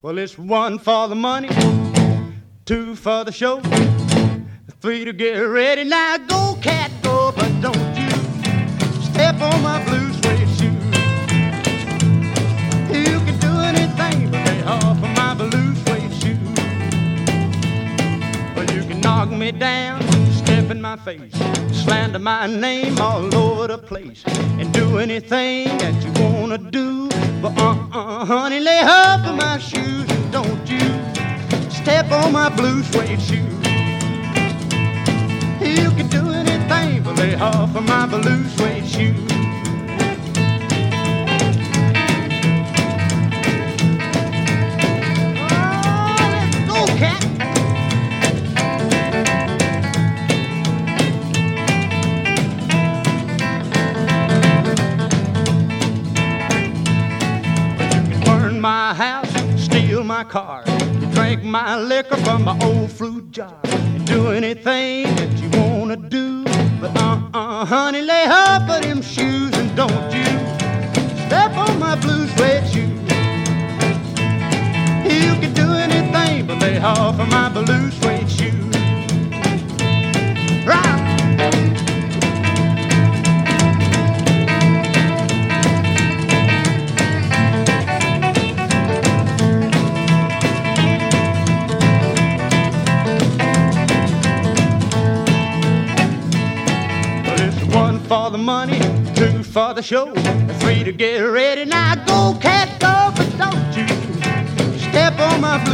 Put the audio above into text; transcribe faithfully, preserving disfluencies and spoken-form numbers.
Well, it's one for the money, two for the show, three to get ready. Now go, cat, go, but don't you step on my blue suede shoe. You can do anything but lay off of my blue suede shoe. Well, you can knock me down, step in my face, slander my name all over the place, and do anything that you wanna do. But uh-uh, honey, lay off of my shoes and don't you step on my blue suede shoe. You can do anything but lay off of my blue suede shoe. Oh, let's go, cat. My house, steal my car, drink my liquor from my old fruit jar, and do anything that you wanna do. But uh-uh, honey, lay off of them shoes and don't you step on my blue suede shoe. You can do anything but lay off of my blue suede shoe. Right. For the money, two for the show, three to get ready. Now go, cat, go, but don't you step on my blue